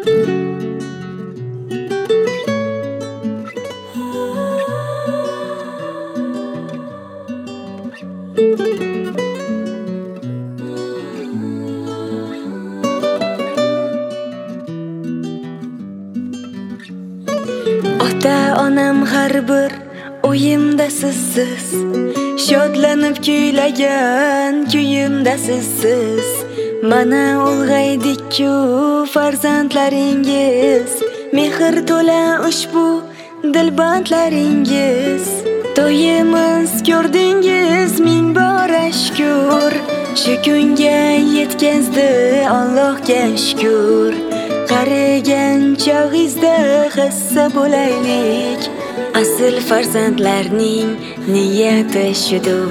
Ota-onam har bir o'yimda sizsiz, shodlanib kuylagan kuyimda sizsiz. Mana ulg'aydik-ku farzandlaringiz, mehr to'la ushbu dilbandlaringiz. To'yimiz ko'rdingiz, ming bora shukr, shu kunga yetkazdi Allohga shukr. Qarigan chog'ingizda hissa bo'laylik, asl farzandlarning niyati shudur.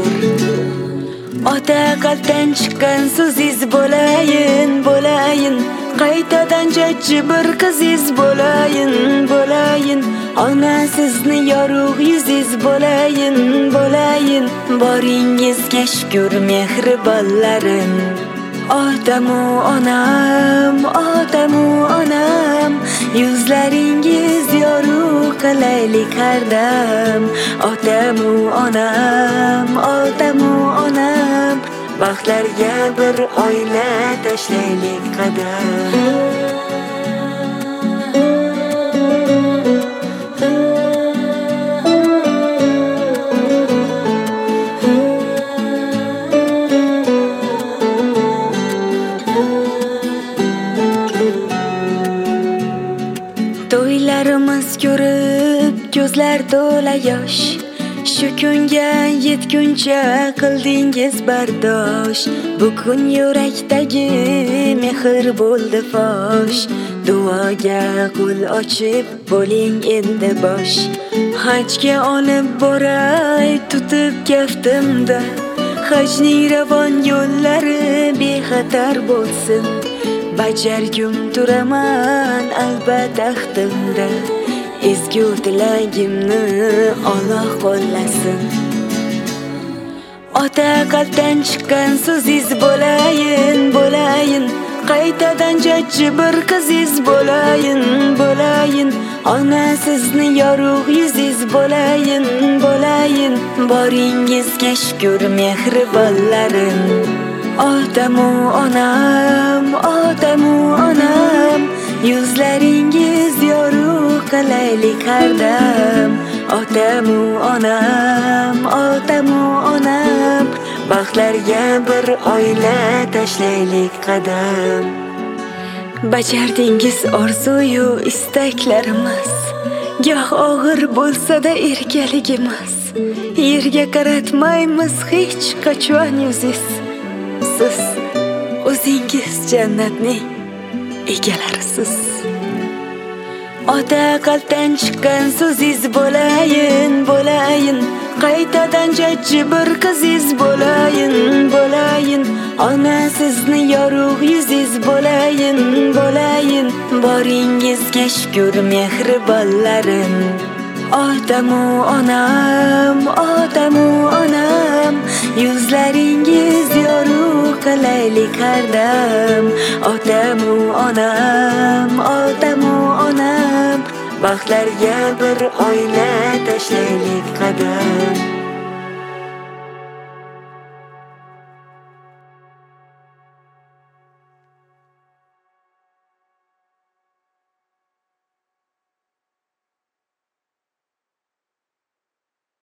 Ota qalbdan chiqqan so'zingiz bo'layin, bo'layin, qaytadan jajji bir qizingiz bo'layin, bo'layin. Ona sizni yorug' yuzingiz bo'layin, bo'layin. Boringizga shukr mehribonlarim. Otamu onam, otamu onam, yuzlaringiz yorug' qilaylik har dam. Otamu onam, otamu onam, baxtlarga bir oila tashlaylik qadam. To'ylarimiz ko'rib ko'zlar to'la yosh, shu kunga yetguncha qildingiz bardosh. Bugun yurakdagi mehr bo'ldi fosh, duoga qo'l ochib bo'ling endi bosh. Hajga olib boray tutib kaftimda, hajning ravon yo'llari bexatar bo'lsin. Bajargum turaman albatta axtimda, ezgu tilagimni Alloh qo'llasin. Ota qalbdan chiqqan so'zingiz bo'layin, bo'layin, qaytadan jajji bir qizingiz bo'layin, bo'layin. Ona sizni yorug' yuzingiz bo'layin, bo'layin. Boringizga shukr mehribonlarim. Otamu onam, otamu onam, yuzlaringiz yorug' qilaylik har dam. Otamu onam, otamu onam, baxtlarga bir oila tashlaylik qadam. Bajardingiz orzu-yu istaklarimiz, goh og'ir bo'lsa-da erkaligimiz. Yerga qaratmaymiz hech qachon yuzingiz. Siz o'zingiz jannatning egalarisiz. Ota qalbdan chiqqan so'zingiz bo'layin, bo'layin, qaytadan jajji bir qizingiz bo'layin, bo'layin. Ona sizni yorug' yuzingiz bo'layin, bo'layin. Boringizga shukr mehribonlarim. Otamu onam, otamu onam, yuzlaringiz yorug' qilaylik har dam. Otamu onam, otamu onam, baxtlarga bir oila tashlaylik qadam.